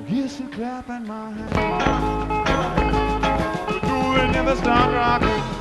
Used to clap in my hands. But you will never stop rocking.